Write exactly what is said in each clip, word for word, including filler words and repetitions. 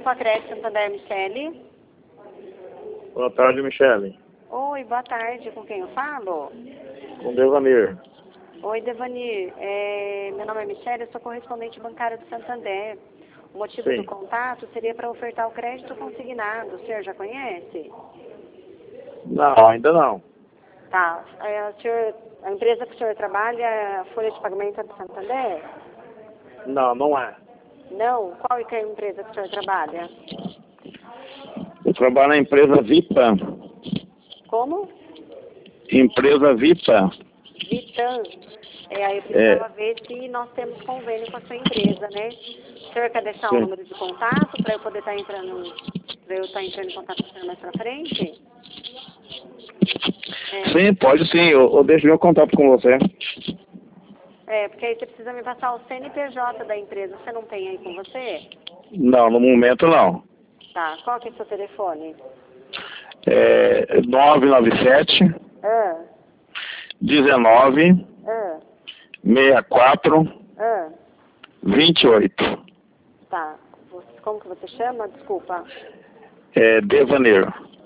Copa Crédito Santander, Michele. Boa tarde, Michele. Oi, boa tarde. Com quem eu falo? Com Devanir. Oi, Devanir. É, meu nome é Michele, eu sou correspondente bancária do Santander. O motivo Sim. do contato seria para ofertar o crédito consignado. O senhor já conhece? Não, ainda não. Tá. É, o senhor, a empresa que o senhor trabalha, a folha de pagamento é do Santander? Não, não é. Não? Qual é que é a empresa que o senhor trabalha? Eu trabalho na empresa Vipa. Como? Empresa Vipa. Vitan. É, aí eu precisava é. ver se nós temos convênio com a sua empresa, né? O senhor quer deixar o um número de contato para eu poder estar tá entrando, para eu estar tá entrando em contato com o senhor mais pra frente? É. Sim, pode sim. Eu, eu deixo meu contato com você. É, porque aí você precisa me passar o C N P J da empresa. Você não tem aí com você? Não, no momento não. Tá. Qual que é o seu telefone? É nove nove sete Ah. dezenove Ah. sessenta e quatro Ah. vinte e oito. Tá. Você, como que você chama? Desculpa. É Devanir.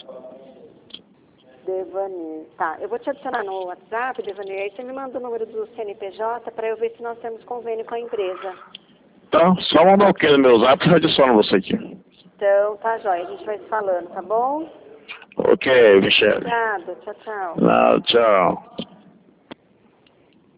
Devanir. Tá. Eu vou te adicionar no WhatsApp, Devanir. Aí você me manda o número do C N P J para eu ver se nós temos convênio com a empresa. Tá, só mandar o que no meu zap e eu adiciono você aqui. Então, tá jóia. A gente vai se falando, tá bom? Ok, Michele. Obrigada. Tchau, tchau. Não, tchau.